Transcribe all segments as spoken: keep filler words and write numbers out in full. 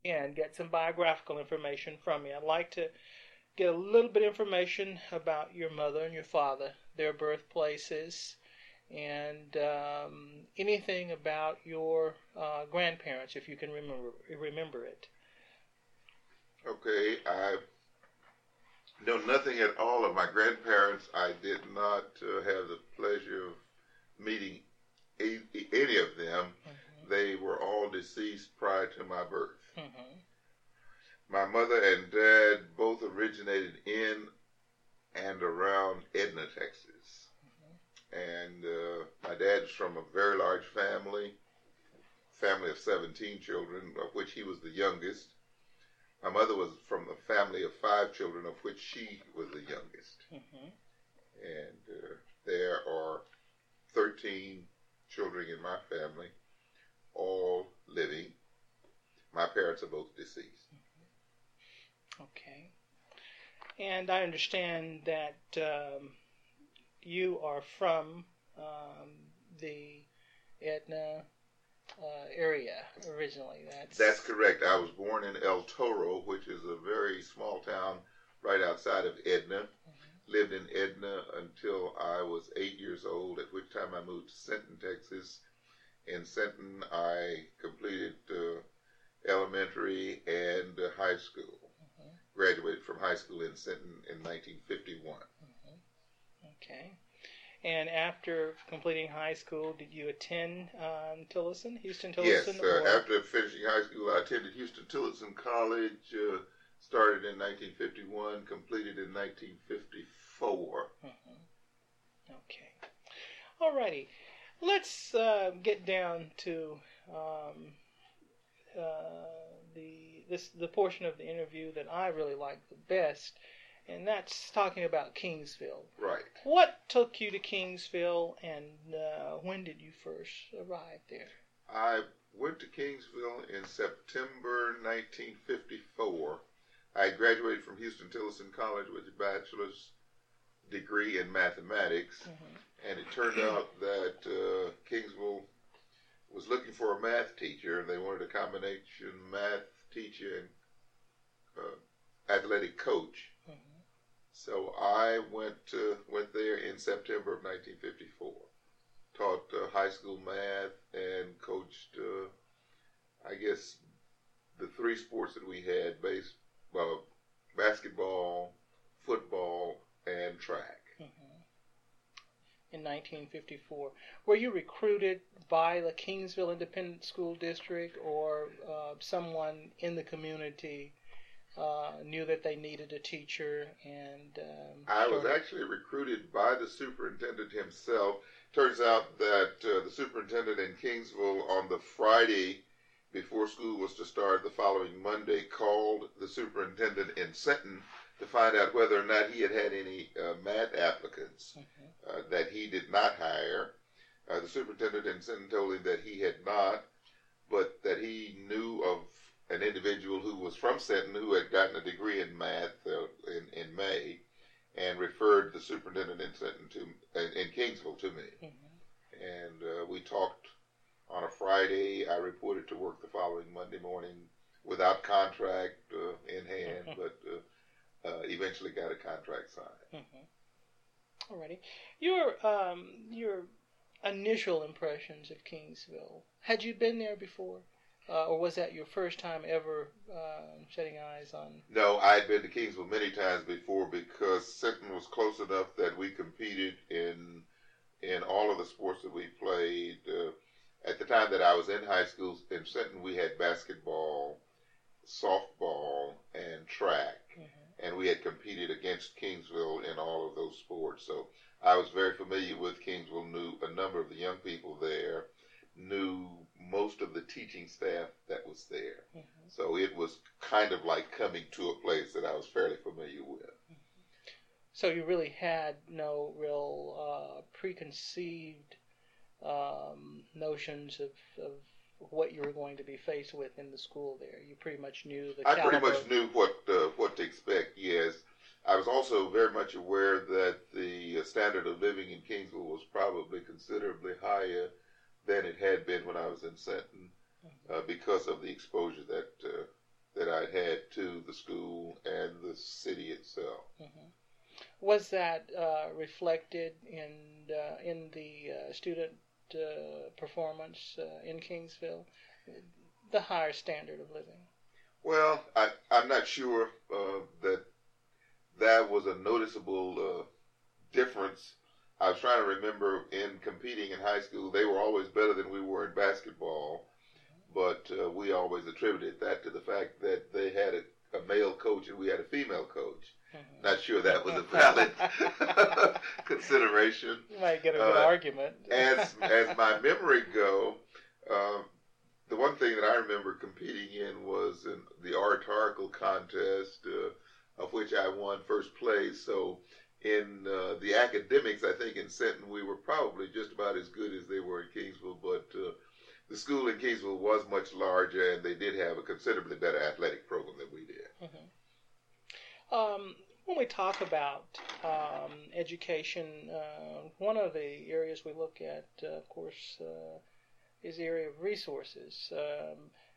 and get some biographical information from you. I'd like to get a little bit of information about your mother and your father, their birthplaces, and um, anything about your uh, grandparents, if you can remember remember it. Okay, I know nothing at all of my grandparents. I did not uh, have the pleasure of meeting a, any of them. Mm-hmm. They were all deceased prior to my birth. Mm-hmm. My mother and dad both originated in and around Edna, Texas. Mm-hmm. And uh, my dad's from a very large family, family of seventeen children, of which he was the youngest. My mother was from a family of five children, of which she was the youngest. Mm-hmm. And uh, there are thirteen children in my family, all living. My parents are both deceased. Mm-hmm. Okay. And I understand that um, you are from um, the Edna Uh, area originally. That's That's correct. I was born in El Toro, which is a very small town right outside of Edna. Mm-hmm. Lived in Edna until I was eight years old, at which time I moved to Sinton, Texas. In Sinton, I completed uh, elementary and uh, high school. Mm-hmm. Graduated from high school in Sinton in nineteen fifty-one. Mm-hmm. Okay. And after completing high school, did you attend um, Tillotson, Houston Tillotson? Yes, uh, after finishing high school, I attended Houston Tillotson College, uh, started in nineteen fifty-one, completed in nineteen fifty-four. Mm-hmm. Okay. All righty. Let's uh, get down to um, uh, the this the portion of the interview that I really like the best. And that's talking about Kingsville. Right. What took you to Kingsville, and uh, when did you first arrive there? I went to Kingsville in September nineteen fifty-four. I graduated from Houston Tillotson College with a bachelor's degree in mathematics. Mm-hmm. And it turned out that uh, Kingsville was looking for a math teacher. They wanted a combination math teacher and uh, athletic coach. So I went uh, went there in September of nineteen fifty-four. Taught uh, high school math and coached, uh, I guess, the three sports that we had: baseball, basketball, football, and track. Mm-hmm. In nineteen fifty-four, were you recruited by the Kingsville Independent School District, or uh, someone in the community Uh, knew that they needed a teacher? And um, I was actually recruited by the superintendent himself. Turns out that uh, the superintendent in Kingsville, on the Friday before school was to start the following Monday, called the superintendent in Sinton to find out whether or not he had had any uh, math applicants. Mm-hmm. uh, that he did not hire. Uh, the superintendent in Sinton told him that he had not, but that he knew of an individual who was from Sinton who had gotten a degree in math uh, in, in May, and referred the superintendent in Sinton to in, in Kingsville to me. Mm-hmm. And uh, we talked on a Friday. I reported to work the following Monday morning without contract uh, in hand, mm-hmm. but uh, uh, eventually got a contract signed. Mm-hmm. Alrighty, your um, your initial impressions of Kingsville. Had you been there before? Uh, or was that your first time ever uh, setting eyes on? No, I had been to Kingsville many times before, because Sinton was close enough that we competed in in all of the sports that we played. Uh, at the time that I was in high school in Sinton, we had basketball, softball, and track. Mm-hmm. And we had competed against Kingsville in all of those sports. So I was very familiar with Kingsville, knew a number of the young people there, knew most of the teaching staff that was there. Mm-hmm. So it was kind of like coming to a place that I was fairly familiar with. Mm-hmm. So you really had no real uh, preconceived um, notions of, of what you were going to be faced with in the school there. You pretty much knew the I caliber. pretty much knew what uh, what to expect, yes. I was also very much aware that the standard of living in Kingsville was probably considerably higher than it had been when I was in Sinton, uh, because of the exposure that uh, that had to the school and the city itself. Mm-hmm. Was that uh, reflected in uh, in the uh, student uh, performance uh, in Kingsville, the higher standard of living? Well, I, I'm not sure uh, that that was a noticeable uh, difference. I was trying to remember in competing in high school, they were always better than we were in basketball, but uh, we always attributed that to the fact that they had a, a male coach and we had a female coach. Mm-hmm. Not sure that was a valid consideration. You might get a good uh, argument. as as my memory go, uh, the one thing that I remember competing in was in the oratorical contest, uh, of which I won first place. So in uh, the academics, I think in Sinton we were probably just about as good as they were in Kingsville, but uh, the school in Kingsville was much larger, and they did have a considerably better athletic program than we did. Mm-hmm. Um, when we talk about um, education, uh, one of the areas we look at, uh, of course, uh, is the area of resources. Um,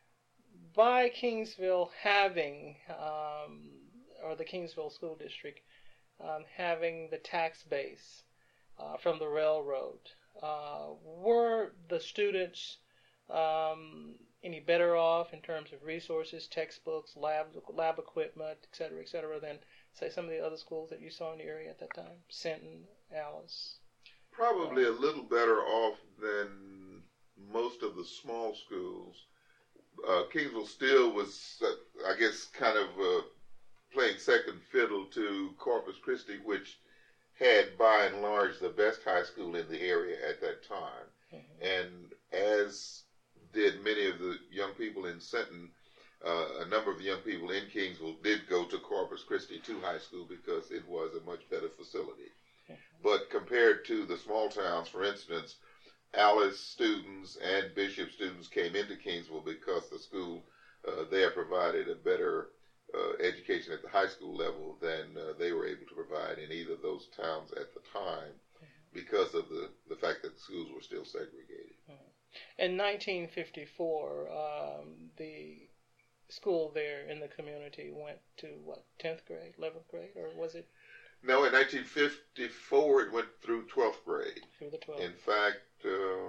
by Kingsville having, um, or the Kingsville School District, um, having the tax base uh, from the railroad, uh, were the students um, any better off in terms of resources, textbooks, lab, lab equipment, et cetera, et cetera, than, say, some of the other schools that you saw in the area at that time? Sinton, Alice? Probably uh, a little better off than most of the small schools. Uh, Kingsville still was, uh, I guess, kind of uh, playing second fiddle to Corpus Christi, which had, by and large, the best high school in the area at that time. Mm-hmm. And as did many of the young people in Sinton, uh, a number of the young people in Kingsville did go to Corpus Christi to high school because it was a much better facility. Mm-hmm. But compared to the small towns, for instance, Alice students and Bishop students came into Kingsville because the school uh, there provided a better uh, education at the high school level than uh, they were able to provide in either of those towns at the time, because of the, the fact that the schools were still segregated. In nineteen fifty-four, um, the school there in the community went to, what, tenth grade, eleventh grade, or was it? No, in nineteen fifty-four it went through twelfth grade. Through the twelfth. In fact, um,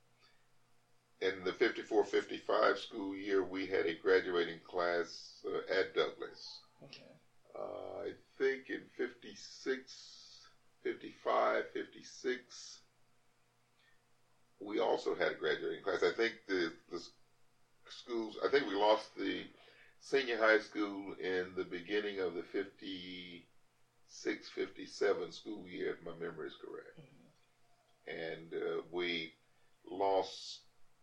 in the fifty-four fifty-five school year, we had a graduating class uh, at Douglas. Okay. Uh, I think in fifty-six, fifty-five, fifty-six, we also had a graduating class. I think the, the schools, I think we lost the senior high school in the beginning of the fifty-six, fifty-seven school year, if my memory is correct. Mm-hmm. And uh, we lost,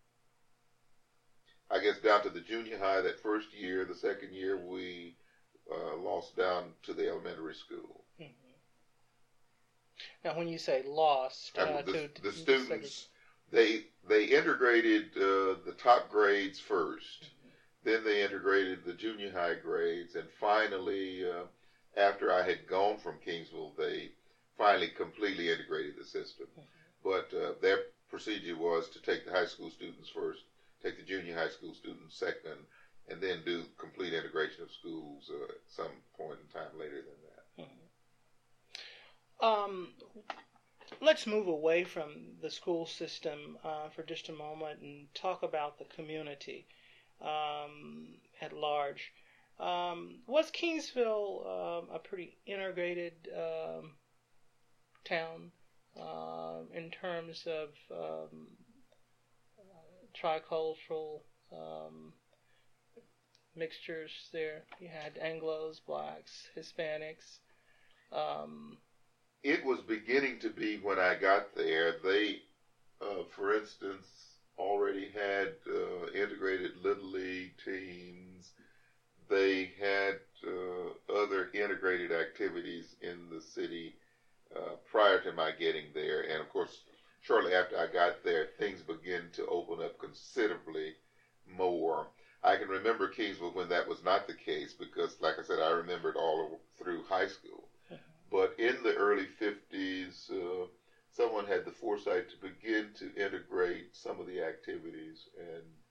I guess, down to the junior high that first year. The second year, we uh, lost down to the elementary school. Mm-hmm. Now, when you say lost, uh, the, to, the students, they they integrated uh, the top grades first. Mm-hmm. Then they integrated the junior high grades, and finally, uh, after I had gone from Kingsville, they finally completely integrated the system. Mm-hmm. But uh, their procedure was to take the high school students first, take the junior high school students second, and then do complete integration of schools uh, at some point in time later than that. Mm-hmm. Um, let's move away from the school system uh, for just a moment and talk about the community um, at large. Um, was Kingsville um, a pretty integrated um, town uh, in terms of um, uh, tricultural um, mixtures there? You had Anglos, blacks, Hispanics. Um, it was beginning to be when I got there. They, uh, for instance, already had uh, integrated Little League teams. They had uh, other integrated activities in the city uh, prior to my getting there. And, of course, shortly after I got there, things began to open up considerably more. I can remember Kingsville when that was not the case because, like I said, I remembered all through high school. But in the early fifties, uh, someone had the foresight to begin to integrate some of the activities. And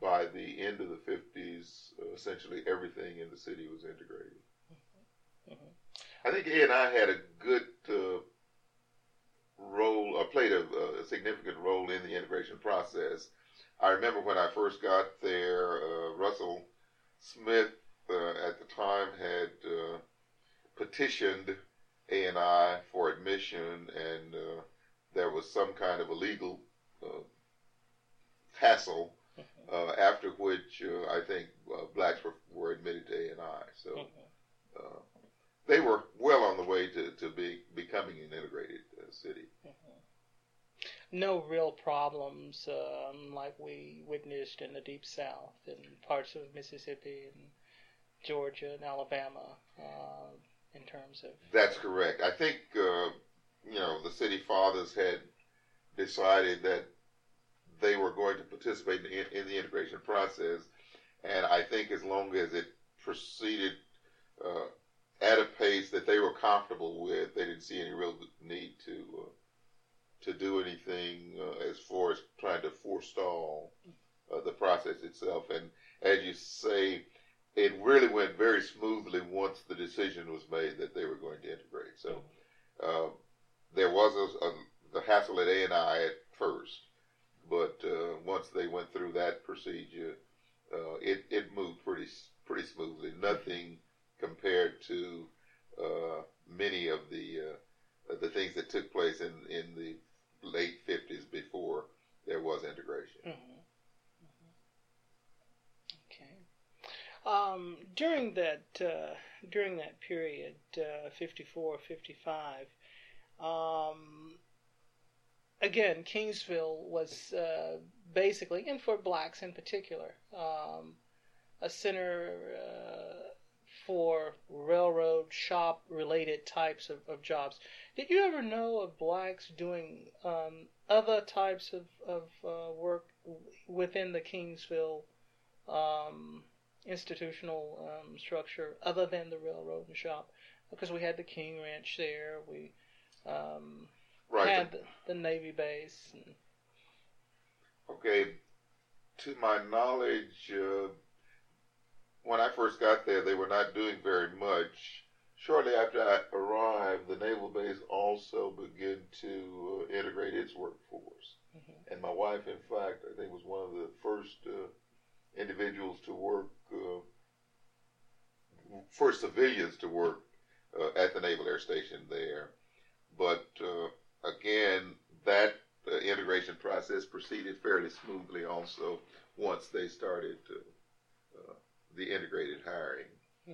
by the end of the fifties, uh, essentially everything in the city was integrated. Mm-hmm. I think A and I had a good uh, role, or played a, a significant role in the integration process. I remember when I first got there, uh, Russell Smith uh, at the time had uh, petitioned A and I for admission, and uh, there was some kind of a legal uh, hassle, uh, after which uh, I think uh, blacks were, were admitted to A and I. So uh, they were well on the way to, to be becoming an integrated uh, city. No real problems um, like we witnessed in the Deep South and parts of Mississippi and Georgia and Alabama uh, in terms of... That's correct. I think, uh, you know, the city fathers had decided that they were going to participate in, in the integration process, and I think as long as it proceeded uh, at a pace that they were comfortable with, they didn't see any real need to... Uh, to do anything uh, as far as trying to forestall uh, the process itself. And as you say, it really went very smoothly once the decision was made that they were going to integrate. So uh, there was a, a, the hassle at A and I at first, but uh, once they went through that procedure, uh, it, it moved pretty pretty smoothly. Nothing compared to uh, many of the uh, the things that took place in, in the late fifties before there was integration. Mm-hmm. Mm-hmm. Okay. Um, during that uh, during that period, uh, fifty-four, fifty-five, um, again, Kingsville was uh, basically, and for blacks in particular, um, a center uh, for railroad shop related types of, of jobs. Did you ever know of blacks doing um, other types of, of uh, work within the Kingsville um, institutional um, structure other than the railroad and shop? Because we had the King Ranch there, we um, right. had the, the Navy base. And... Okay, to my knowledge, uh, when I first got there, they were not doing very much. Shortly after I arrived, the naval base also began to uh, integrate its workforce. Mm-hmm. And my wife, in fact, I think was one of the first uh, individuals to work, uh, first civilians to work uh, at the Naval Air Station there. But uh, again, that uh, integration process proceeded fairly smoothly also once they started uh, the integrated hiring.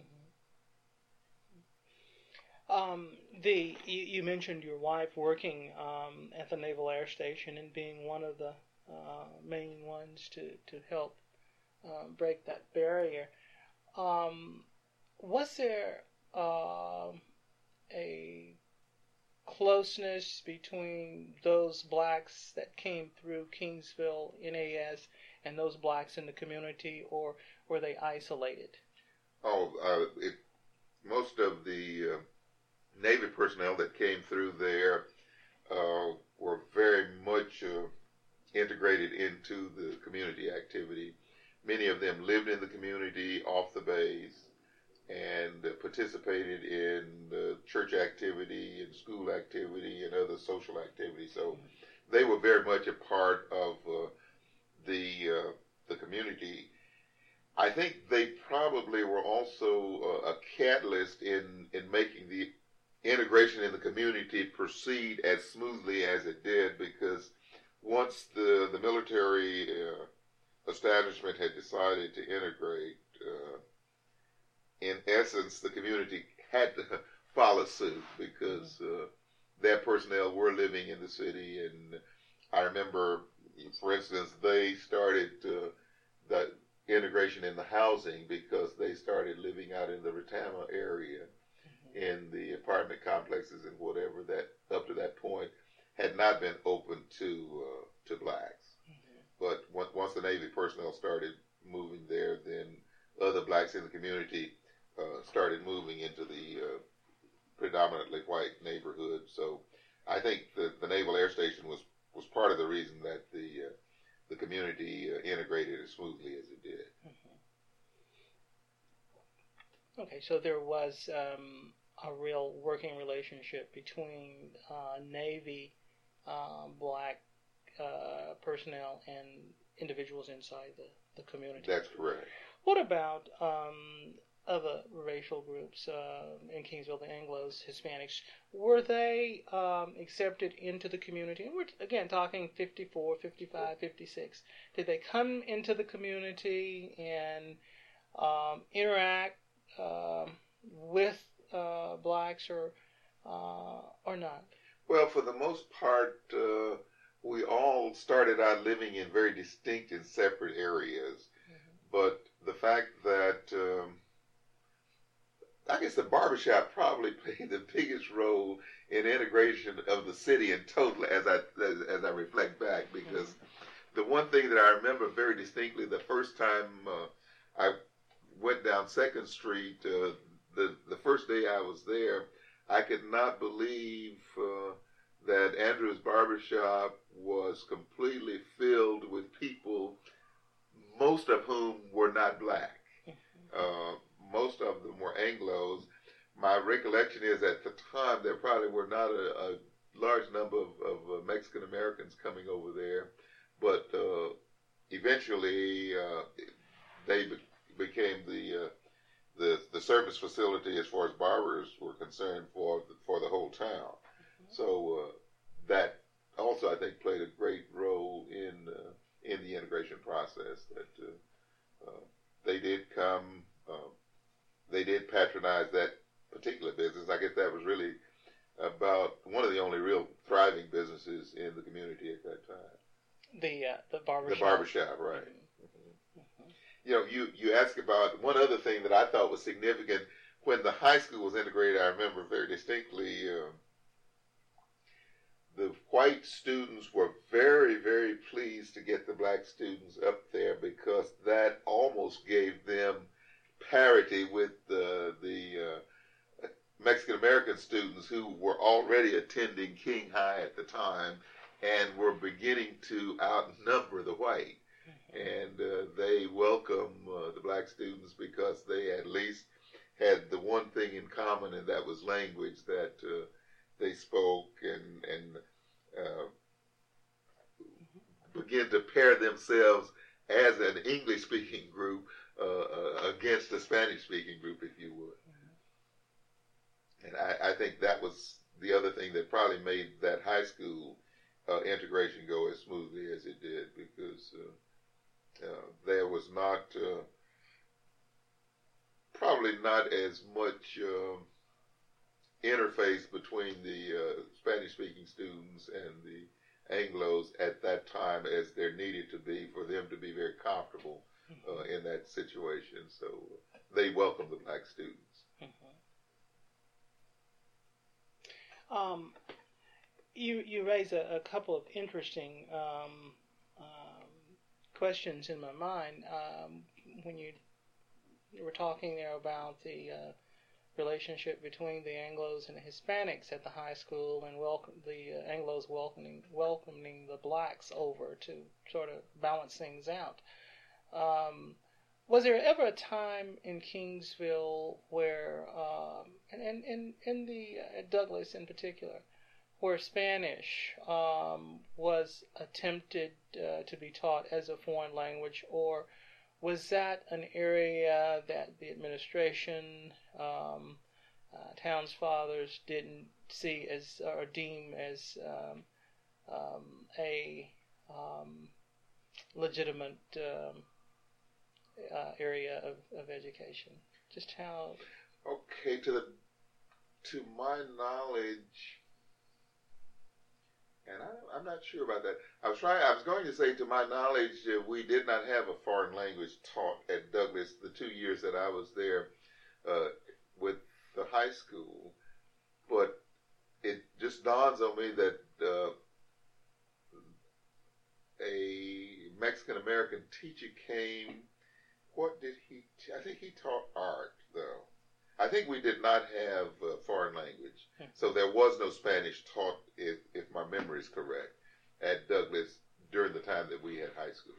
Um, the you, you mentioned your wife working um, at the Naval Air Station and being one of the uh, main ones to to help uh, break that barrier. Um, was there uh, a closeness between those blacks that came through Kingsville N A S and those blacks in the community, or were they isolated? Oh, uh, it, most of the uh, Navy personnel that came through there uh, were very much uh, integrated into the community activity. Many of them lived in the community off the base and uh, participated in uh, church activity and school activity and other social activity. So they were very much a part of uh, the uh, the community. I think they probably were also uh, a catalyst in, in making the integration in the community proceed as smoothly as it did, because once the, the military uh, establishment had decided to integrate, uh, in essence, the community had to follow suit, because uh, their personnel were living in the city. And I remember, for instance, they started uh, the integration in the housing because they started living out in the Retama area, mm-hmm. in the apartment complexes and whatever that up to that point had not been open to uh, to blacks. Mm-hmm. But once, once the Navy personnel started moving there, then other blacks in the community uh, started moving into the uh, predominantly white neighborhood. So I think the, the Naval Air Station was, was part of the reason that the uh, the community uh, integrated as smoothly as it did. Mm-hmm. Okay, so there was um, a real working relationship between uh, Navy uh, black uh, personnel and individuals inside the, the community. That's correct. What about um, other racial groups uh, in Kingsville, the Anglos, Hispanics? Were they um, accepted into the community? And we're, again, talking fifty-four, fifty-five, fifty-six. Did they come into the community and um, interact uh, with uh, blacks or uh, or not? Well, for the most part, uh, we all started out living in very distinct and separate areas. Mm-hmm. But the fact that, um, I guess the barbershop probably played the biggest role in integration of the city in total as I, as, as I reflect back, because mm-hmm. the one thing that I remember very distinctly, the first time uh, I went down Second Street, uh, the, the first day I was there, I could not believe uh, that Andrew's Barbershop was completely filled with people, most of whom were not black. Uh, most of them were Anglos. My recollection is at the time there probably were not a, a large number of, of uh, Mexican Americans coming over there, but uh, eventually uh, they be- became the uh, the the service facility as far as barbers were concerned for the, for the whole town. Mm-hmm. So uh, that also I think played a great role in uh, in the integration process. That uh, uh, they did come, uh, they did patronize that particular business. I guess that was really about one of the only real thriving businesses in the community at that time. The uh, the barbershop. The barbershop, right. Mm-hmm. You know, you, you asked about one other thing that I thought was significant. When the high school was integrated, I remember very distinctly uh, the white students were very, very pleased to get the black students up there, because that almost gave them parity with the, the uh, Mexican-American students who were already attending King High at the time and were beginning to outnumber the white. And uh, they welcome uh, the black students because they at least had the one thing in common, and that was language that uh, they spoke, and and uh, begin to pair themselves as an English-speaking group uh, uh, against a Spanish-speaking group, if you would. And I, I think that was the other thing that probably made that high school uh, integration go as smoothly as it did, because Uh, Uh, there was not, uh, probably not as much uh, interface between the uh, Spanish-speaking students and the Anglos at that time as there needed to be for them to be very comfortable uh, in that situation. So they welcomed the black students. Mm-hmm. Um, you you raise a, a couple of interesting Um, questions in my mind um, when you, you were talking there about the uh, relationship between the Anglos and the Hispanics at the high school, and welcome the uh, Anglos welcoming welcoming the blacks over to sort of balance things out. Um, was there ever a time in Kingsville where, um, and in in, in the uh, Douglas in particular, where Spanish um, was attempted uh, to be taught as a foreign language, or was that an area that the administration, um, uh, towns fathers didn't see as or deem as um, um, a um, legitimate um, uh, area of, of education? Just how? Okay, to the to my knowledge. And I, I'm not sure about that. I was trying. I was going to say, to my knowledge, uh, we did not have a foreign language taught at Douglas the two years that I was there uh, with the high school. But it just dawns on me that uh, a Mexican American teacher came. What did he? T- I think he taught art, though. I think we did not have uh, foreign language, so there was no Spanish taught, if, if my memory is correct, at Douglas during the time that we had high school.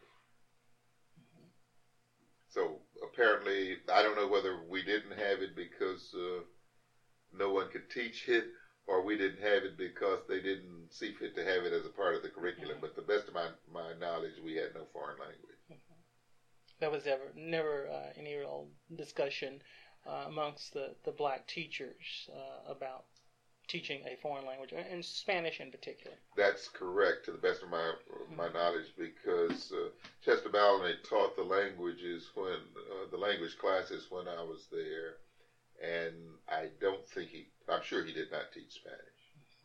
So apparently, I don't know whether we didn't have it because uh, no one could teach it, or we didn't have it because they didn't see fit to have it as a part of the curriculum. Mm-hmm. But to the best of my, my knowledge, we had no foreign language. Mm-hmm. There was ever never uh, any real discussion uh, amongst the, the black teachers uh, about teaching a foreign language, and Spanish in particular. That's correct, to the best of my my mm-hmm. knowledge, because uh, Chester Ballard taught the languages when uh, the language classes when I was there, and I don't think he. I'm sure he did not teach Spanish.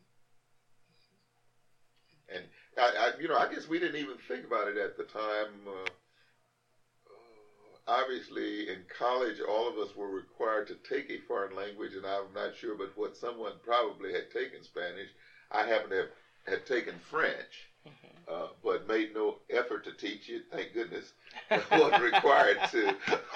Mm-hmm. And I, I, you know, I guess we didn't even think about it at the time. Uh, Obviously, in college, all of us were required to take a foreign language, and I'm not sure, but what someone probably had taken Spanish. I happen to have had taken French, mm-hmm. uh, but made no effort to teach it. Thank goodness, I wasn't required to.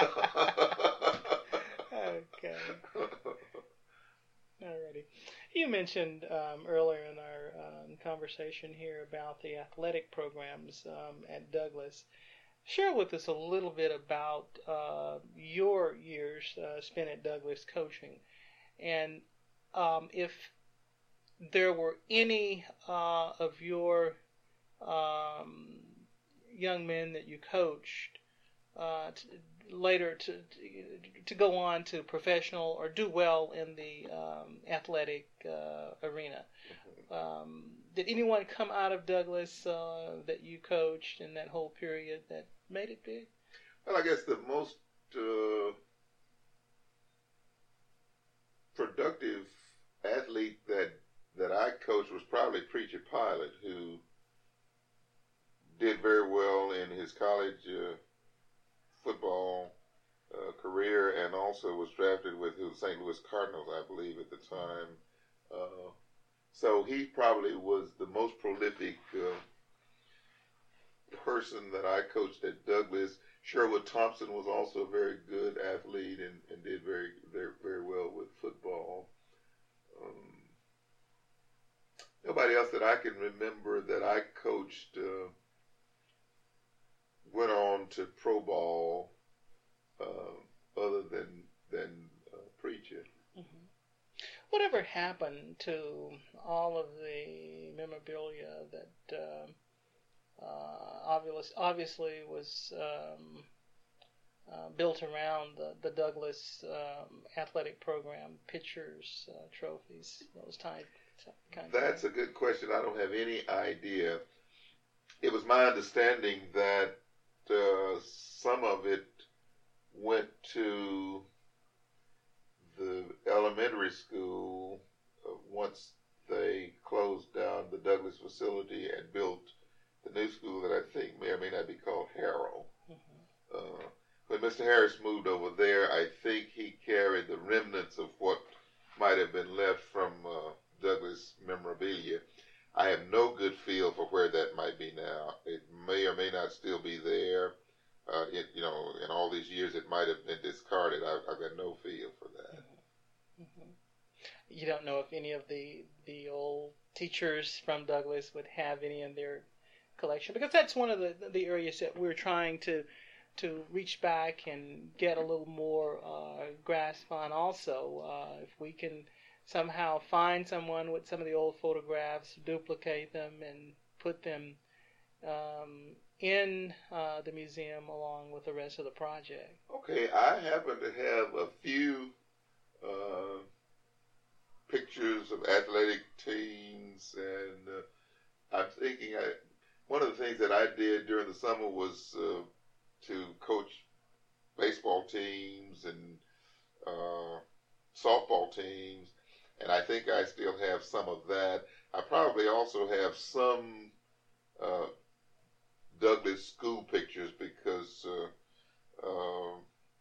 Okay. Alrighty. You mentioned um, earlier in our um, conversation here about the athletic programs um, at Douglas. Share with us a little bit about uh, your years uh, spent at Douglas coaching, and um, if there were any uh, of your um, young men that you coached uh, to, later to to go on to professional or do well in the um, athletic uh, arena. Um, did anyone come out of Douglas uh, that you coached in that whole period that made it big? Well, I guess the most uh, productive athlete that that I coached was probably Preacher Pilot, who did very well in his college uh, football uh, career, and also was drafted with the Saint Louis Cardinals, I believe, at the time. Uh, so he probably was the most prolific uh, person that I coached at Douglas. Sherwood Thompson was also a very good athlete and, and did very, very, very well with football. Um, nobody else that I can remember that I coached uh, went on to pro ball uh, other than than uh, Preacher. Mm-hmm. Whatever happened to all of the memorabilia that uh, uh, obviously, obviously was um, uh, built around the, the Douglas um, athletic program, pictures, uh, trophies, those type, kind of That's things? A good question. I don't have any idea. It was my understanding that uh, some of it went to the elementary school uh, once they closed down the Douglas facility and built the new school that I think may or may not be called Harrell. Mm-hmm. Uh, when Mister Harris moved over there, I think he carried the remnants of what might have been left from uh, Douglas memorabilia. I have no good feel for where that might be now. It may or may not still be there. Uh, it, you know, in all these years, it might have been discarded. I, I've got no feel for that. Mm-hmm. Mm-hmm. You don't know if any of the the old teachers from Douglas would have any in their collection, because that's one of the the areas that we're trying to to reach back and get a little more uh, grasp on. Also, uh, if we can somehow find someone with some of the old photographs, duplicate them, and put them um, in uh, the museum along with the rest of the project. Okay, I happen to have a few uh, pictures of athletic teams, and uh, I'm thinking I, one of the things that I did during the summer was uh, to coach baseball teams and uh, softball teams, and I think I still have some of that. I probably also have some uh, Douglas school pictures because uh, uh,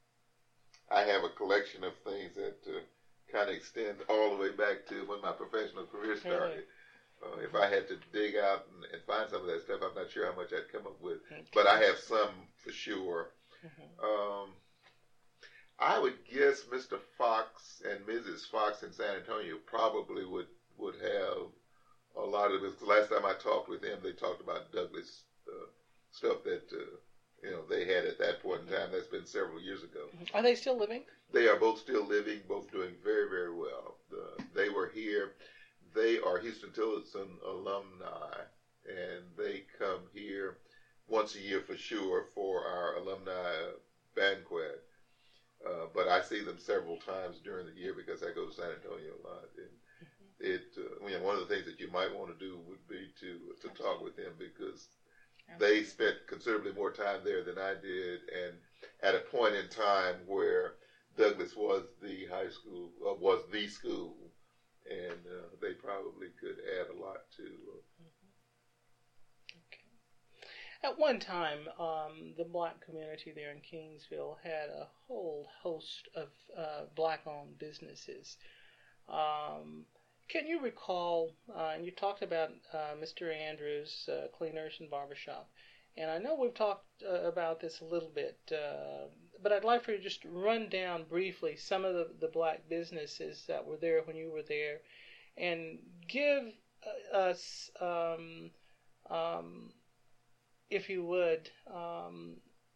I have a collection of things that uh, kind of extend all the way back to when my professional career started. Uh, if I had to dig out and, and find some of that stuff, I'm not sure how much I'd come up with. Okay. But I have some for sure. Mm-hmm. Um, I would guess Mister Fox and Missus Fox in San Antonio probably would, would have a lot of this. Last time I talked with them, they talked about Douglas stuff that uh, you know they had at that point in time. That's been several years ago. Are they still living? They are both still living, both doing very, very well. Uh, they were here. They are Houston Tillotson alumni, and they come here once a year for sure for our alumni banquet. Uh, but I see them several times during the year because I go to San Antonio a lot. And it, uh, you know, one of the things that you might want to do would be to to talk with them because they spent considerably more time there than I did, and at a point in time where Douglas was the high school, uh, was the school, and uh, they probably could add a lot to. Uh, okay. At one time, um, the black community there in Kingsville had a whole host of uh, black-owned businesses. Um, can you recall, uh, and you talked about uh, Mister Andrews, uh, Cleaners and Barbershop, and I know we've talked uh, about this a little bit, uh, but I'd like for you to just run down briefly some of the, the black businesses that were there when you were there, and give us, um, um, if you would, um,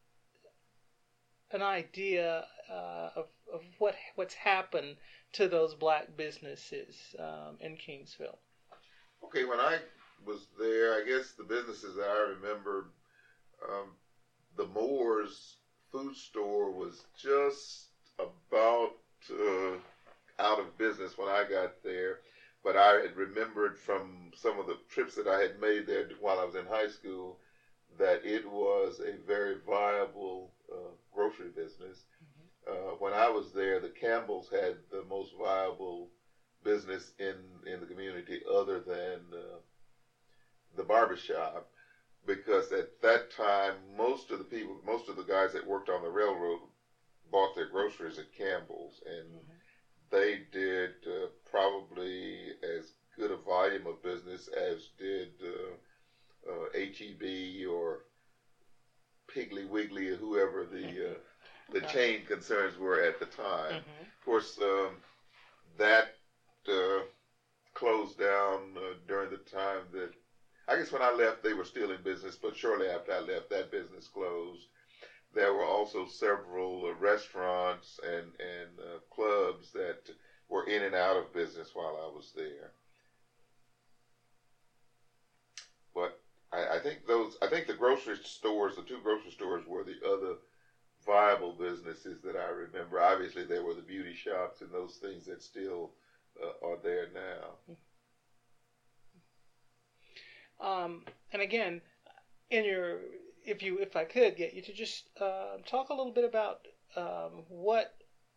an idea uh, of, of what what's happened to those black businesses um, in Kingsville. Okay, when I was there, I guess the businesses that I remember, um, the Moore's food store was just about uh, out of business when I got there, but I had remembered from some of the trips that I had made there while I was in high school that it was a very viable uh, grocery business. Uh, when I was there, the Campbells had the most viable business in, in the community other than uh, the barbershop, because at that time, most of the people, most of the guys that worked on the railroad bought their groceries at Campbell's, and mm-hmm. they did uh, probably as good a volume of business as did uh, uh, H E B or Piggly Wiggly or whoever the... Uh, the chain concerns were at the time. Mm-hmm. Of course, um, that uh, closed down uh, during the time that, I guess when I left, they were still in business, but shortly after I left, that business closed. There were also several uh, restaurants and, and uh, clubs that were in and out of business while I was there. But I, I think those, I think the grocery stores, the two grocery stores were the other viable businesses that I remember. Obviously, there were the beauty shops and those things that still uh, are there now. Um, and again, in your, if you, if I could get you to just uh, talk a little bit about um, what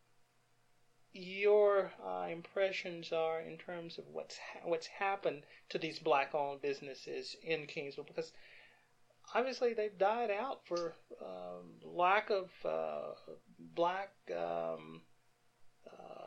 your uh, impressions are in terms of what's ha- what's happened to these black-owned businesses in Kingsville, because obviously they've died out for um, lack of uh, black um, uh,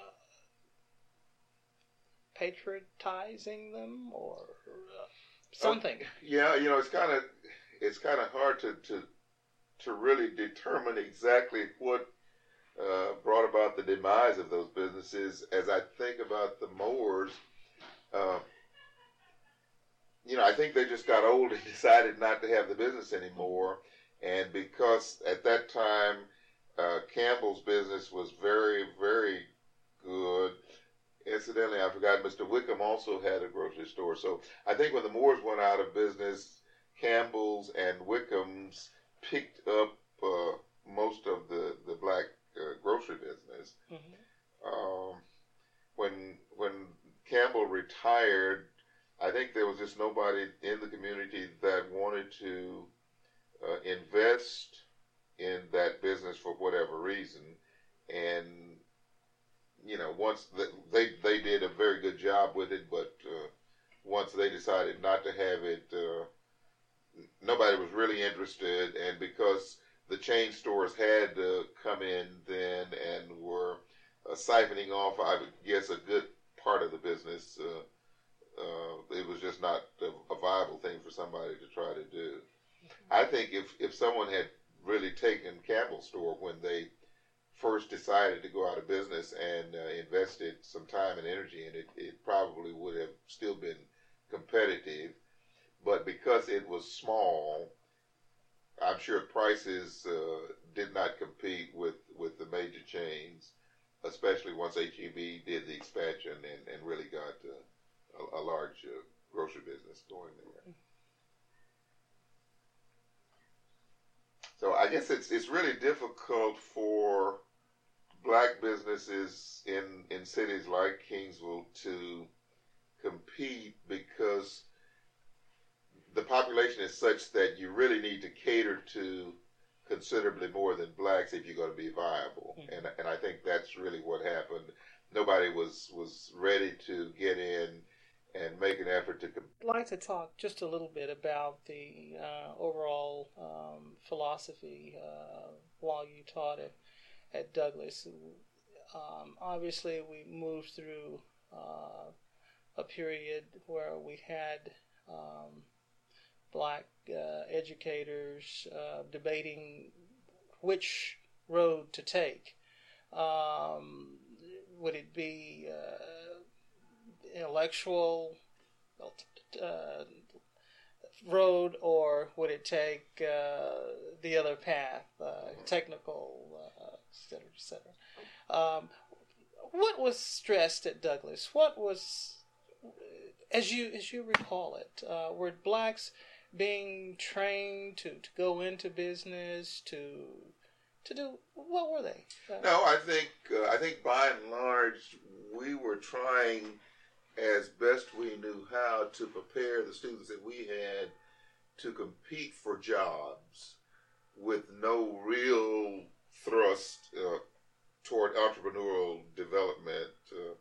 patriotising them or uh, something. Uh, yeah, you know, it's kind of it's kind of hard to, to to really determine exactly what uh, brought about the demise of those businesses. As I think about the Moores, uh, you know, I think they just got old and decided not to have the business anymore. And because at that time, uh, Campbell's business was very, very good. Incidentally, I forgot Mister Wickham also had a grocery store. So I think when the Moores went out of business, Campbell's and Wickham's picked up uh, most of the, the black uh, grocery business. Mm-hmm. Um, when when Campbell retired, I think there was just nobody in the community that wanted to uh, invest in that business for whatever reason. And, you know, once the, they they did a very good job with it, but uh, once they decided not to have it, uh, nobody was really interested. And because the chain stores had uh, come in then and were uh, siphoning off, I would guess, a good part of the business, uh, Uh, it was just not a, a viable thing for somebody to try to do. Mm-hmm. I think if, if someone had really taken Campbell's store when they first decided to go out of business and uh, invested some time and energy in it, it probably would have still been competitive. But because it was small I'm sure prices uh, did not compete with, with the major chains, especially once H E B did the expansion and, and really got uh, a, a large uh, grocery business going there. So I guess it's it's really difficult for black businesses in, in cities like Kingsville to compete because the population is such that you really need to cater to considerably more than blacks if you're going to be viable. Mm-hmm. And and I think that's really what happened. Nobody was, was ready to get in and make an effort to compete. I'd like to talk just a little bit about the uh, overall um, philosophy uh, while you taught at, at Douglas. Um, obviously, we moved through uh, a period where we had um, black uh, educators uh, debating which road to take. Um, would it be uh, intellectual uh, road, or would it take uh, the other path, uh, technical, uh, et cetera, et cetera? Um, what was stressed at Douglas? What was, as you as you recall it, uh, were blacks being trained to, to go into business, to to do, what were they? Uh, no, I think uh, I think by and large we were trying as best we knew how to prepare the students that we had to compete for jobs with no real thrust uh, toward entrepreneurial development. Uh,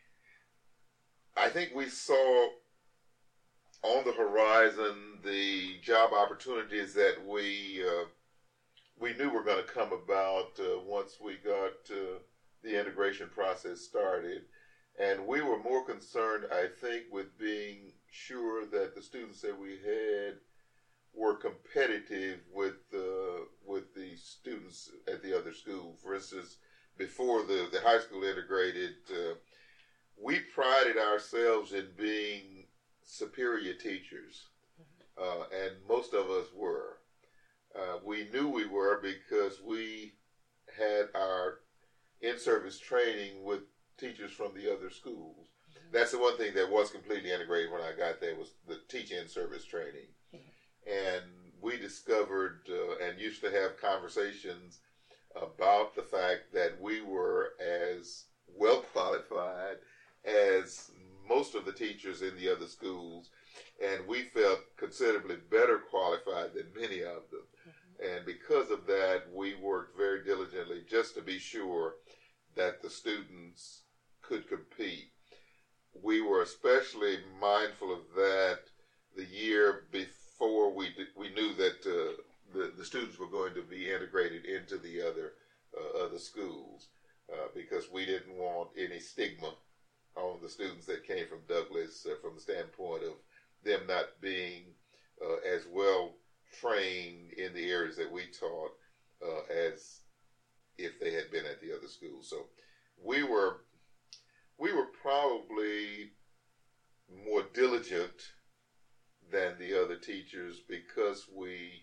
I think we saw on the horizon the job opportunities that we uh, we knew were going to come about uh, once we got uh, the integration process started. And we were more concerned, I think, with being sure that the students that we had were competitive with uh, with the students at the other school. For instance, before the, the high school integrated, uh, we prided ourselves in being superior teachers, uh, and most of us were. Uh, we knew we were because we had our in-service training with teachers from the other schools. Mm-hmm. That's the one thing that was completely integrated when I got there, was the teach in-service training. Mm-hmm. And we discovered uh, and used to have conversations about the fact that we were as well qualified as most of the teachers in the other schools, and we felt considerably better qualified than many of them. Mm-hmm. And because of that, we worked very diligently just to be sure that the students could compete. We were especially mindful of that the year before we we knew that uh, the the students were going to be integrated into the other uh, other schools, uh, because we didn't want any stigma on the students that came from Douglas uh, from the standpoint of them not being uh, as well trained in the areas that we taught uh, as if they had been at the other schools. So we were we were probably more diligent than the other teachers because we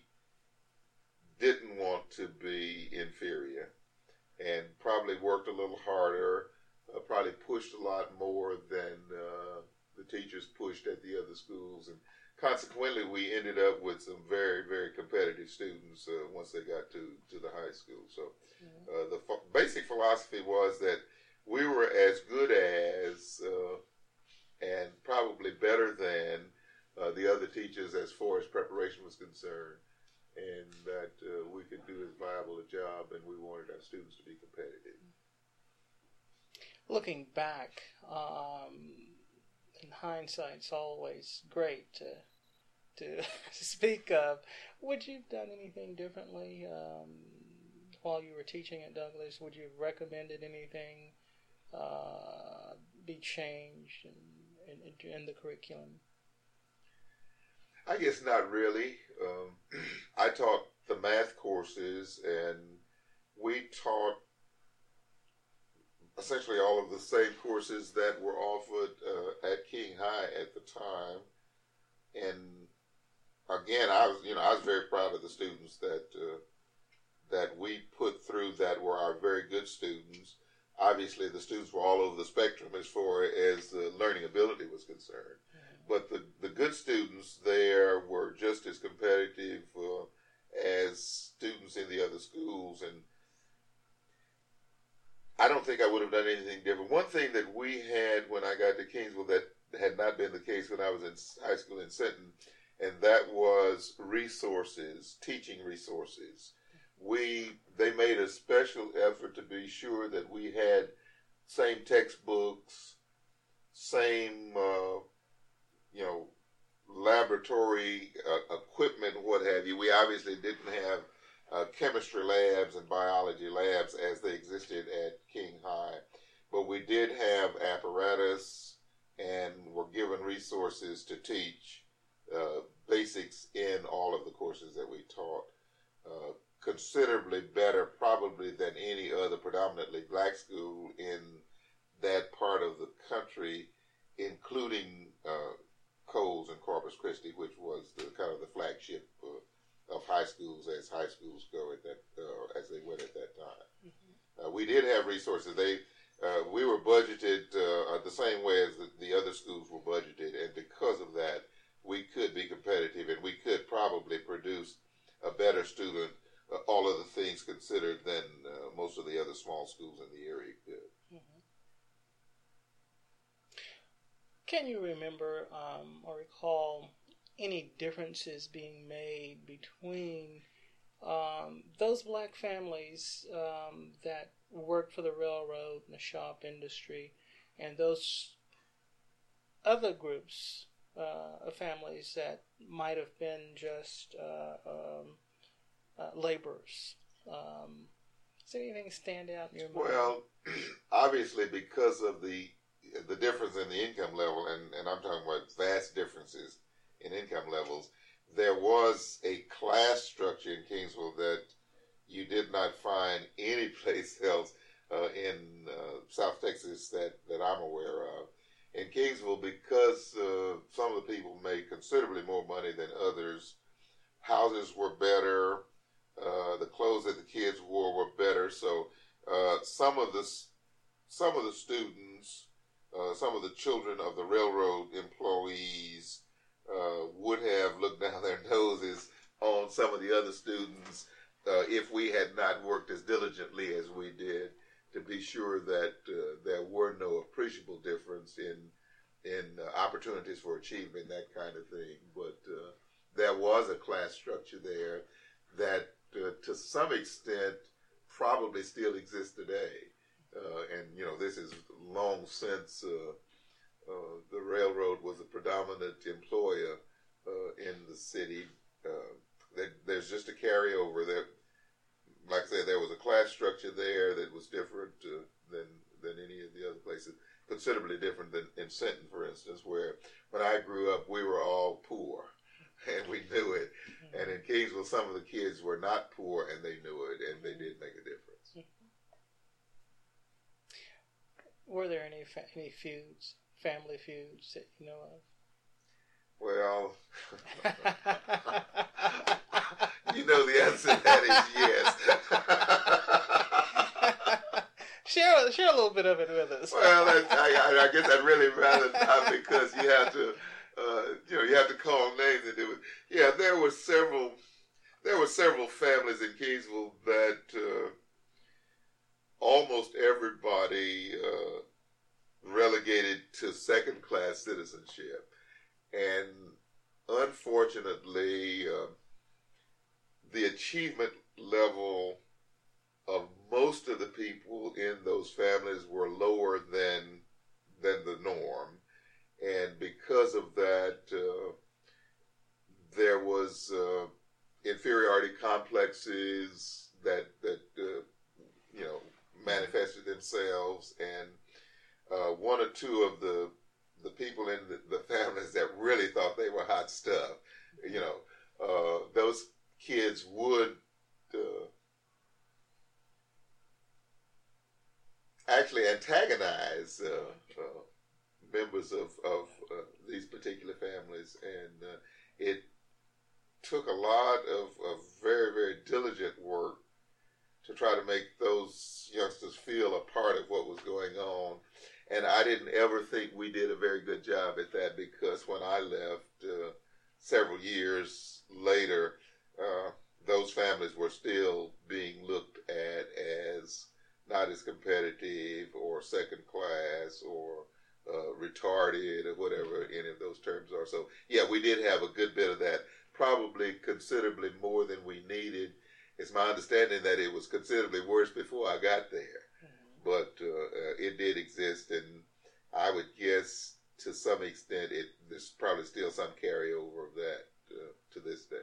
didn't want to be inferior, and probably worked a little harder, uh, probably pushed a lot more than uh, the teachers pushed at the other schools, and consequently we ended up with some very, very competitive students uh, once they got to, to the high school. So uh, the ph- basic philosophy was that we were as good as uh, and probably better than uh, the other teachers as far as preparation was concerned, and that uh, we could do as viable a job, and we wanted our students to be competitive. Looking back, um, in hindsight, it's always great to to speak of. Would you have done anything differently um, while you were teaching at Douglas? Would you have recommended anything uh, be changed in, in, in the curriculum? I guess not really. Um, I taught the math courses, and we taught essentially all of the same courses that were offered uh, at King High at the time. And again, I was, you know, I was very proud of the students that uh, that we put through that were our very good students. Obviously, the students were all over the spectrum as far as the learning ability was concerned. Mm-hmm. But the, the good students there were just as competitive uh, as students in the other schools. And I don't think I would have done anything different. One thing that we had when I got to Kingsville that had not been the case when I was in high school in Sinton, and that was resources, teaching resources. We they made a special effort to be sure that we had same textbooks, same uh, you know laboratory uh, equipment, what have you. We obviously didn't have uh, chemistry labs and biology labs as they existed at King High, but we did have apparatus and were given resources to teach uh, basics in all of the courses that we taught. Uh, considerably better probably than any other predominantly black school in that part of the country, including uh, Coles and Corpus Christi, which was the kind of the flagship uh, of high schools as high schools go at that uh, as they went at that time. Mm-hmm. Uh, we did have resources. They uh, we were budgeted uh, the same way as the, the other schools were budgeted, and because of that, we could be competitive, and we could probably produce a better student. Uh, all of the things considered than uh, most of the other small schools in the area could. Mm-hmm. Can you remember um, or recall any differences being made between um, those black families um, that worked for the railroad and the shop industry and those other groups uh, of families that might have been just uh, um, Uh, laborers? Um, does anything stand out in your mind? Well, obviously because of the the difference in the income level, and, and I'm talking about vast differences in income levels, there was a class structure in Kingsville that you did not find any place else uh, in uh, South Texas that, that I'm aware of. In Kingsville, because uh, some of the people made considerably more money than others, houses were better. Uh, the clothes that the kids wore were better, so uh, some of the some of the students, uh, some of the children of the railroad employees uh, would have looked down their noses on some of the other students uh, if we had not worked as diligently as we did to be sure that uh, there were no appreciable difference in in uh, opportunities for achievement, that kind of thing. But uh, there was a class structure there that Uh, to some extent, probably still exists today. Uh, and, you know, this is long since uh, uh, the railroad was a predominant employer uh, in the city. Uh, there, there's just a carryover there. Like I said, there was a class structure there that was different uh, than, than any of the other places. Considerably different than in Sinton, for instance, where when I grew up, we were all poor. And we knew it. And in Kingsville, some of the kids were not poor, and they knew it, and they did make a difference. Were there any fa- any feuds, family feuds that you know of? Well, you know the answer to that is yes. share share a little bit of it with us. Well, I, I, I guess I'd really rather not, because you have to. Uh, you know, you have to call names and do it. Yeah, there were several, there were several families in Kingsville that uh, almost everybody uh, relegated to second-class citizenship, and unfortunately, uh, the achievement level of most of the people in those families were lower than than the norm. And because of that, uh, there was uh, inferiority complexes that that uh, you know manifested themselves, and uh, one or two of the the people in the, the families that really thought they were hot stuff, you know, uh, those kids would uh, actually antagonize Uh, uh, members of, of uh, these particular families, and uh, it took a lot of, of very, very diligent work to try to make those youngsters feel a part of what was going on. And I didn't ever think we did a very good job at that, because when I left uh, several years later, uh, those families were still being looked at as not as competitive or second class or uh, retarded or whatever any of those terms are. So, yeah, we did have a good bit of that, probably considerably more than we needed. It's my understanding that it was considerably worse before I got there. But uh, uh, it did exist, and I would guess to some extent it there's probably still some carryover of that uh, to this day.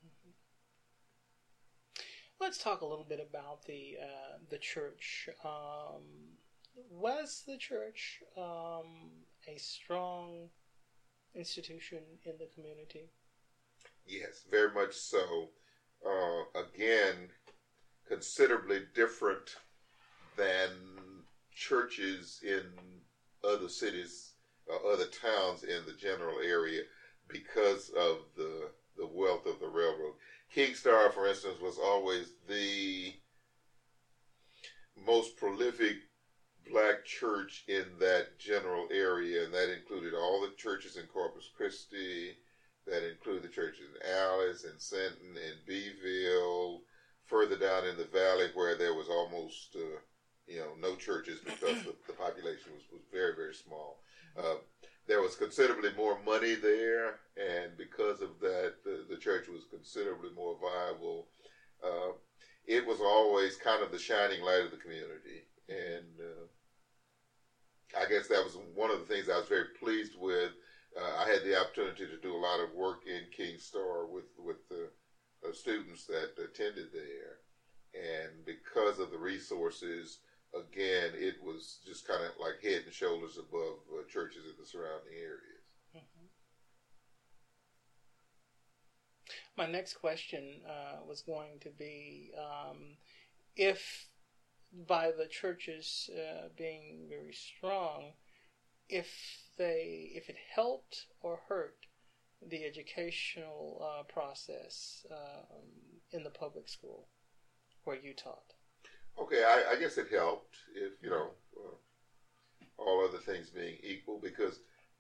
Let's talk a little bit about the uh, the church. Um, was the church um, a strong institution in the community? Yes, very much so. Uh, again, considerably different than churches in other cities or other towns in the general area because of the the wealth of the railroad. Kingstar, for instance, was always the most prolific black church in that general area, and that included all the churches in Corpus Christi, that included the churches in Alice and Sinton and Beeville, further down in the valley where there was almost uh, you know, no churches because the, the population was, was very, very small. Uh, there was considerably more money there, and because of that, the, the church was considerably more viable. Uh, it was always kind of the shining light of the community, and uh, I guess that was one of the things I was very pleased with. Uh, I had the opportunity to do a lot of work in Kingstar with, with the uh, students that attended there, and because of the resources, again, it was just kind of like head and shoulders above uh, churches in the surrounding areas. Mm-hmm. My next question uh, was going to be um, if by the churches uh, being very strong, if they if it helped or hurt the educational uh, process um, in the public school where you taught. Okay, I, I guess it helped, if, you know, uh, all other things being equal, because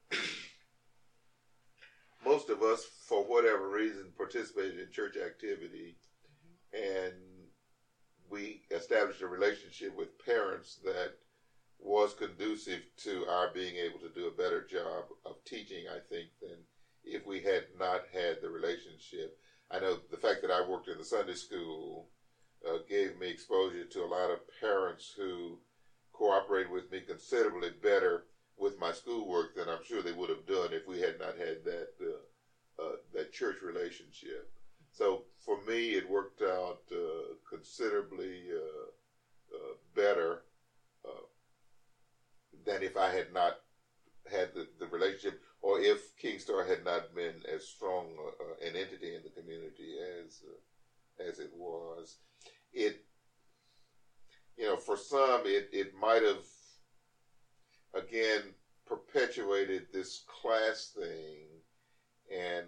most of us, for whatever reason, participated in church activity, mm-hmm. and we established a relationship with parents that was conducive to our being able to do a better job of teaching, I think, than if we had not had the relationship. I know the fact that I worked in the Sunday school Uh, gave me exposure to a lot of parents who cooperated with me considerably better with my schoolwork than I'm sure they would have done if we had not had that uh, uh, that church relationship. So for me, it worked out uh, considerably uh, uh, better uh, than if I had not had the, the relationship, or if Kingstar had not been as strong uh, an entity in the community as uh, as it was. It, you know, for some, it, it might have, again, perpetuated this class thing, and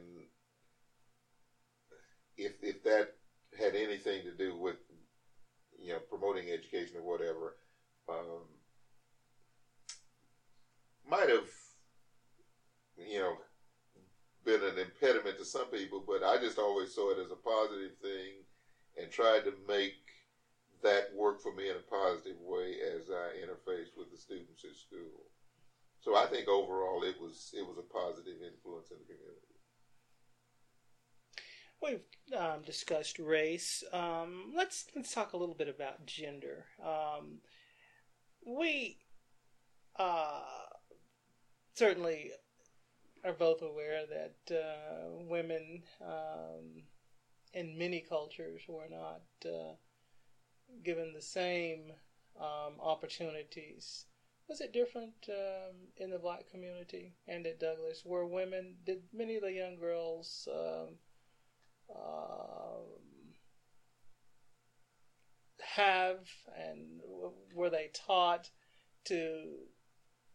if if that had anything to do with, you know, promoting education or whatever, um, might have, you know, been an impediment to some people, but I just always saw it as a positive thing and tried to make that work for me in a positive way as I interfaced with the students at school. So I think overall it was it was a positive influence in the community. We've um, discussed race. Um, let's let's talk a little bit about gender. Um, we uh, certainly are both aware that uh, women um, in many cultures were not uh, given the same um, opportunities. Was it different um, in the black community and at Douglas? Were women, did many of the young girls um, um, have, and were they taught to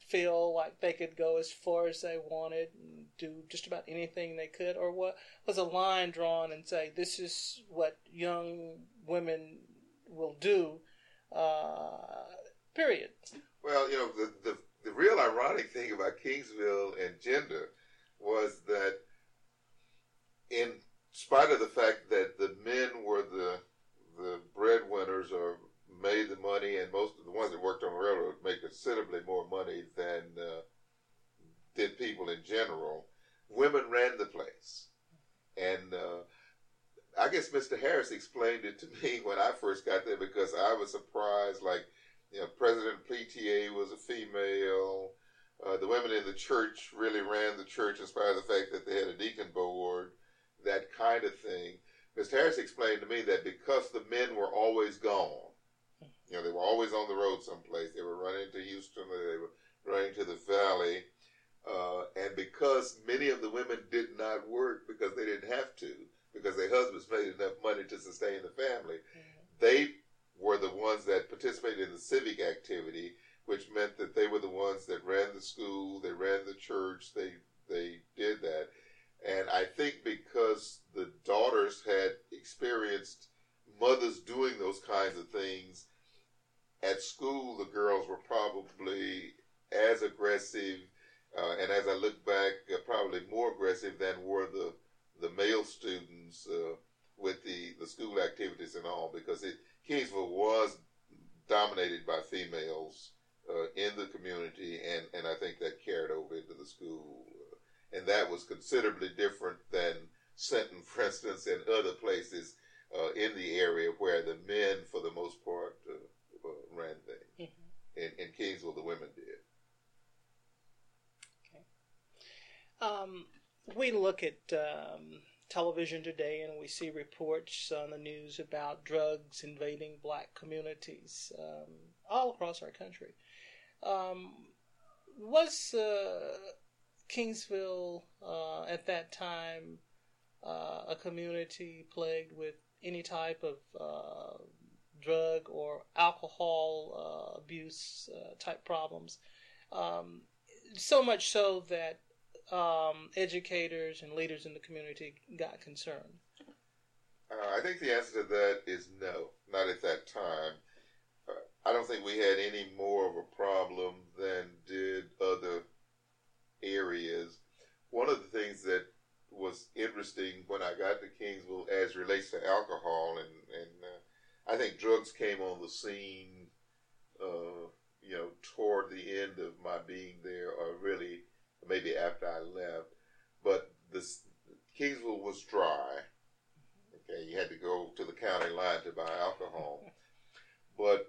feel like they could go as far as they wanted and do just about anything they could, or what was a line drawn and say this is what young women will do? Uh, period. Well, you know, the, the the real ironic thing about Kingsville and gender was that, in spite of the fact that the men were the the breadwinners or made the money, and most of the ones that worked on the railroad made considerably more money than uh, did people in general, women ran the place. And uh, I guess Mister Harris explained it to me when I first got there, because I was surprised. Like, you know, President of P T A was a female. Uh, the women in the church really ran the church in spite of the fact that they had a deacon board, that kind of thing. Mister Harris explained to me that because the men were always gone, you know, they were always on the road someplace. They were running to Houston, or they were running to the Valley. Uh, and because many of the women did not work because they didn't have to, because their husbands made enough money to sustain the family, mm-hmm. they were the ones that participated in the civic activity, which meant that they were the ones that ran the school, they ran the church, they they did that. And I think because the daughters had experienced mothers doing those kinds of things, at school the girls were probably as aggressive, uh, and as I look back, uh, probably more aggressive than were the the male students uh, with the, the school activities and all, because it, Kingsville was dominated by females uh, in the community, and, and I think that carried over into the school. Uh, and that was considerably different than Sinton, for instance, and other places uh, in the area where the men, for the most part, uh, uh, ran things. Mm-hmm. In, in Kingsville, the women did. Okay. Um, we look at um, television today and we see reports on the news about drugs invading black communities um, all across our country. Um, was uh, Kingsville uh, at that time uh, a community plagued with any type of uh, drug or alcohol uh, abuse uh, type problems? Um, so much so that um, educators and leaders in the community got concerned. Uh, I think the answer to that is no, not at that time. Uh, I don't think we had any more of a problem than did other areas. One of the things that was interesting when I got to Kingsville as relates to alcohol, and, and uh, I think drugs came on the scene, uh, you know, toward the end of my being there, or really maybe after I left. But this Kingsville was dry. Okay, you had to go to the county line to buy alcohol. But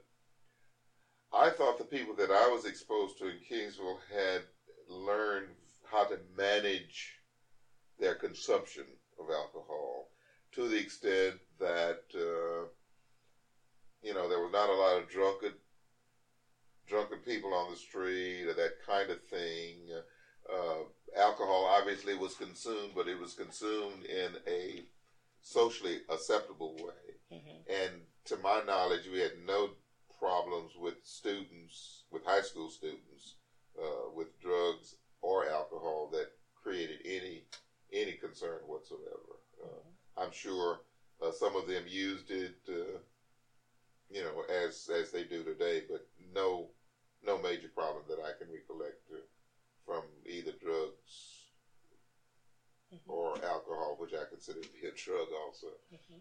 I thought the people that I was exposed to in Kingsville had learned how to manage their consumption of alcohol, to the extent that, uh, you know, there was not a lot of drunken, drunken people on the street or that kind of thing. Uh, alcohol obviously was consumed, but it was consumed in a socially acceptable way. Mm-hmm. And to my knowledge, we had no problems with students, with high school students, uh, with drugs or alcohol that created any any concern whatsoever. Uh, mm-hmm. I'm sure uh, some of them used it, uh, you know, as as they do today, but no no major problem that I can recollect uh, from either drugs mm-hmm. or alcohol, which I consider to be a drug also. Mm-hmm.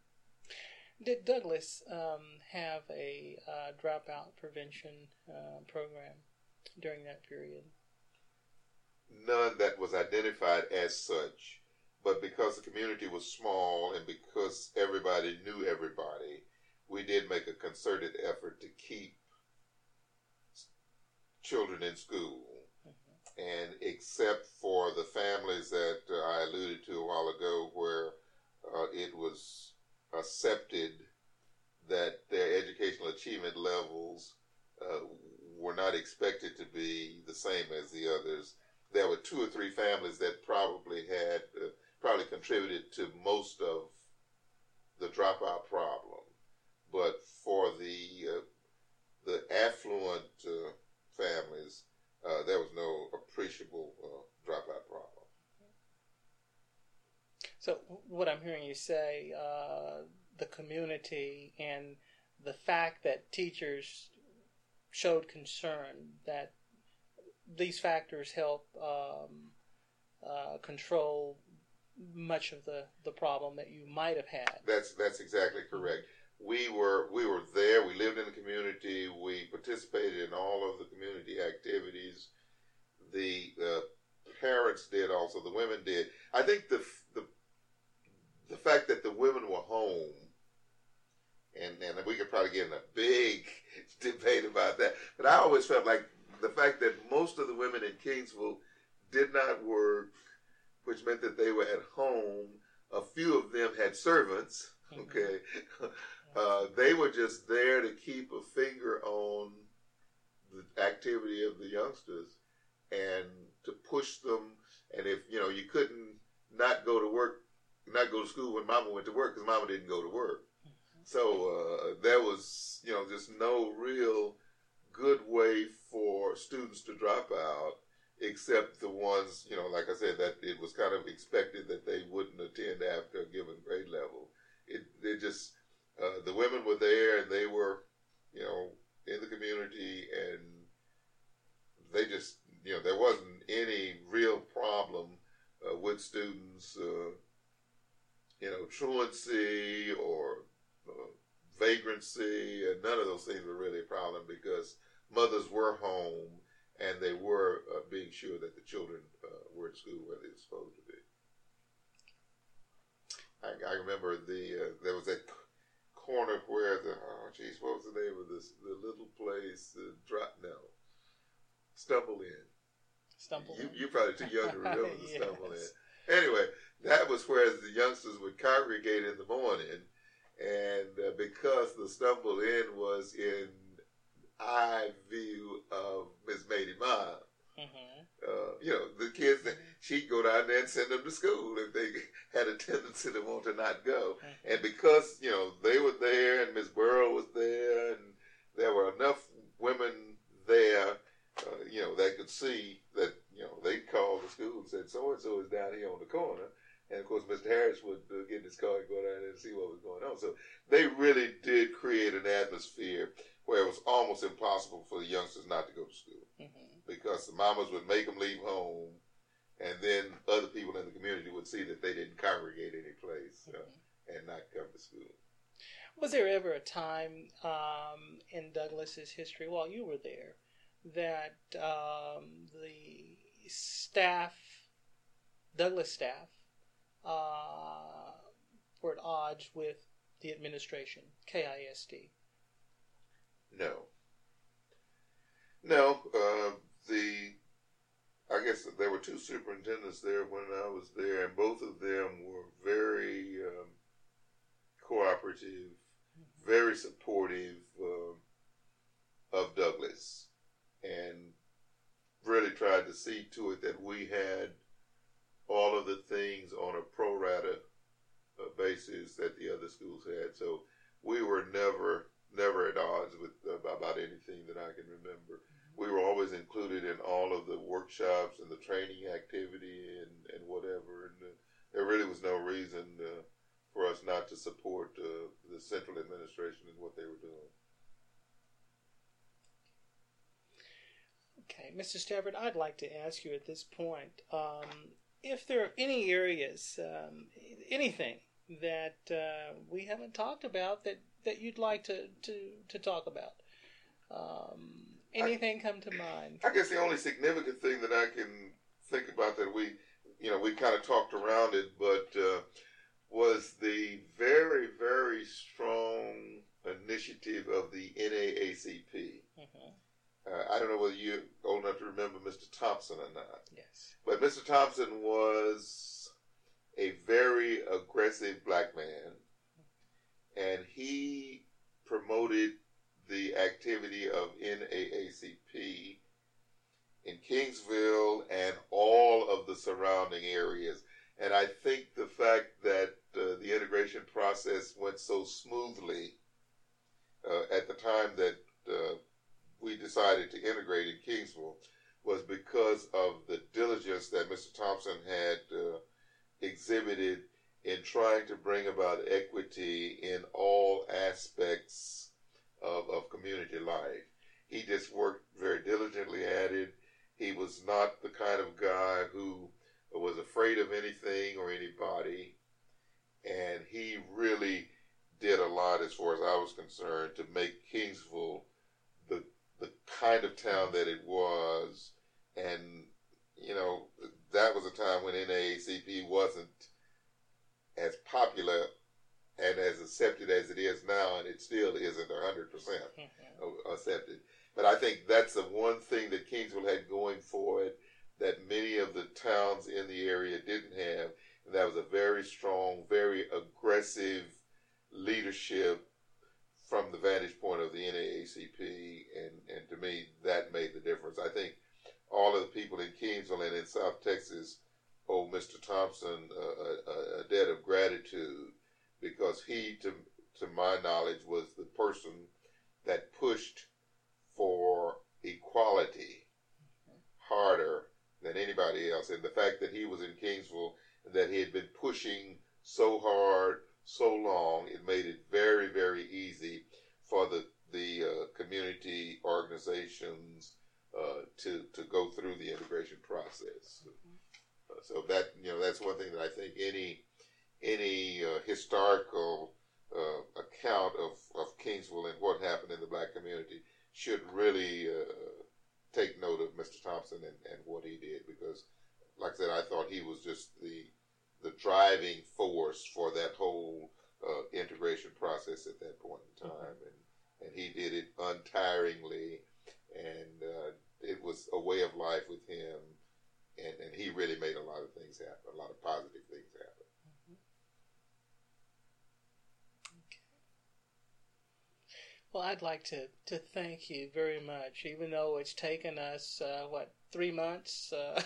Did Douglas um, have a uh, dropout prevention uh, program during that period? None that was identified as such, but because the community was small and because everybody knew everybody, we did make a concerted effort to keep children in school. Mm-hmm. And except for the families that uh, I alluded to a while ago, where uh, it was accepted that their educational achievement levels uh, were not expected to be the same as the others, there were two or three families that probably had, uh, probably contributed to most of the dropout problem. But for the uh, the affluent uh, families, there was no appreciable uh, dropout problem. So what I'm hearing you say, uh, the community and the fact that teachers showed concern, that these factors help um, uh, control much of the, the problem that you might have had. That's that's exactly correct. We were we were there. We lived in the community. We participated in all of the community activities. The uh, parents did also. The women did. I think the the the fact that the women were home, and and we could probably get in a big debate about that. But I always felt like the fact that most of the women in Kingsville did not work, which meant that they were at home. A few of them had servants. Okay. Uh, they were just there to keep a finger on the activity of the youngsters and to push them. And if, you know, you couldn't not go to work, not go to school when mama went to work because mama didn't go to work. So uh, there was, you know, just no real good way for students to drop out, except the ones, you know, like I said, that it was kind of expected that they wouldn't attend after a given grade level. It, they just, uh, the women were there and they were, you know, in the community, and they just, you know, there wasn't any real problem uh, with students, uh, you know, truancy or uh, vagrancy, and none of those things were really a problem because mothers were home and they were uh, being sure that the children uh, were in school where they were supposed to be. I, I remember the uh, there was that corner where the oh geez, what was the name of this? The little place, uh, drop no, Stumble Inn. Stumble you, Inn. You're probably too young to remember the Yes. Stumble Inn. Anyway, that was where the youngsters would congregate in the morning, and uh, because the Stumble Inn was in eye view of Miss Mady Miles. Mm-hmm. Uh, you know, the kids, she'd go down there and send them to school if they had a tendency to want to not go. Mm-hmm. And because, you know, they were there and Miss Burrow was there and there were enough women there, uh, you know, that could see that, you know, they'd call the school and said, so-and-so is down here on the corner. And, of course, Mister Harris would uh, get in his car and go down there and see what was going on. So they really did create an atmosphere where it was almost impossible for the youngsters not to go to school. Mm-hmm. Because the mamas would make them leave home, and then other people in the community would see that they didn't congregate any place uh, mm-hmm. and not come to school. Was there ever a time um, in Douglas's history, while you were there, that um, the staff, Douglas staff, uh, were at odds with the administration, K I S D? No. No. Uh, the I guess there were two superintendents there when I was there, and both of them were very um, cooperative, very supportive uh, of Douglas, and really tried to see to it that we had all of the things on a pro rata uh, basis that the other schools had. So we were never, never at odds with uh, about anything that I can remember. We were always included in all of the workshops and the training activity and, and whatever. And uh, there really was no reason uh, for us not to support uh, the central administration and what they were doing. Okay, Mister Stafford, I'd like to ask you at this point, um, if there are any areas, um, anything that uh, we haven't talked about that, that you'd like to, to, to talk about. Um, anything I, come to mind? I guess the only significant thing that I can think about that we, you know, we kind of talked around it, but uh, was the very, very strong initiative of the N double A C P. Mm-hmm. Uh, I don't know whether you're old enough to remember Mister Thompson or not. Yes. But Mister Thompson was a very aggressive black man, and he promoted the activity of N double A C P in Kingsville and all of the surrounding areas. And I think the fact that uh, the integration process went so smoothly uh, at the time that uh, we decided to integrate in Kingsville was because of the diligence that Mister Thompson had uh, exhibited in trying to bring about equity in all aspects of, of community life. He just worked very diligently at it. He was not the kind of guy who was afraid of anything or anybody. And he really did a lot, as far as I was concerned, to make Kingsville the the kind of town that it was. And, you know, that was a time when N double A C P wasn't as popular and as accepted as it is now, and it still isn't one hundred percent accepted. But I think that's the one thing that Kingsville had going for it that many of the towns in the area didn't have. And that was a very strong, very aggressive leadership from the vantage point of the N double A C P. And, and to me, that made the difference. I think all of the people in Kingsville and in South Texas owe Mister Thompson a, a, a debt of gratitude, because he, to, to my knowledge, was the person that pushed for equality harder than anybody else. And the fact that he was in Kingsville and that he had been pushing so hard, so long, it made it very, very easy for the the uh, community organizations uh, to to go through the integration process. Uh, so that, you know, that's one thing that I think any any uh, historical uh, account of, of Kingsville and what happened in the black community should really uh, take note of Mister Thompson and, and what he did, because, like I said, I thought he was just the the driving force for that whole uh, integration process at that point in time, and and he did it untiringly, and uh, it was a way of life with him, and, and he really made a lot of things happen, a lot of positive things happen. Well, I'd like to, to thank you very much, even though it's taken us, uh, what, three months? Uh,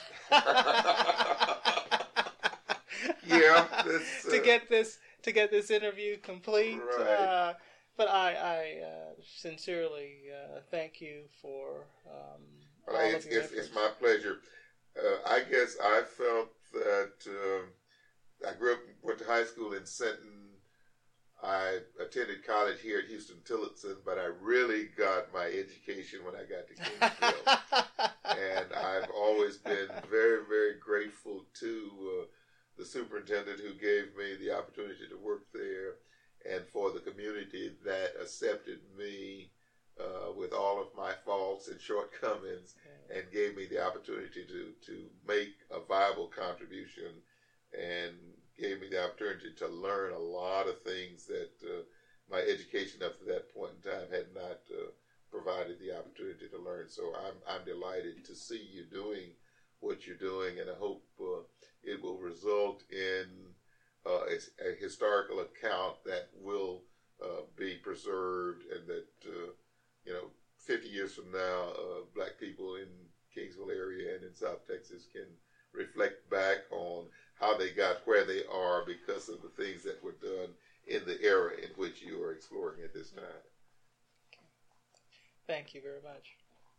yeah, this, uh, to get this to get this interview complete. Right. Uh, but I, I uh, sincerely uh, thank you for um, all well, of it's, your it's, efforts. it's my pleasure. Uh, I guess I felt that uh, I grew up, went to high school in Sinton. I attended college here at Houston-Tillotson, but I really got my education when I got to Kingsville. And I've always been very, very grateful to uh, the superintendent who gave me the opportunity to work there, and for the community that accepted me uh, with all of my faults and shortcomings, and gave me the opportunity to, to make a viable contribution, and gave me the opportunity to learn a lot of things that uh, my education up to that point in time had not uh, provided the opportunity to learn. So I'm I'm delighted to see you doing what you're doing, and I hope uh, it will result in uh, a, a historical account that will uh, be preserved, and that uh, you know, fifty years from now, uh, black people in Kingsville area and in South Texas can reflect back on how they got where they are because of the things that were done in the era in which you are exploring at this time. Thank you very much.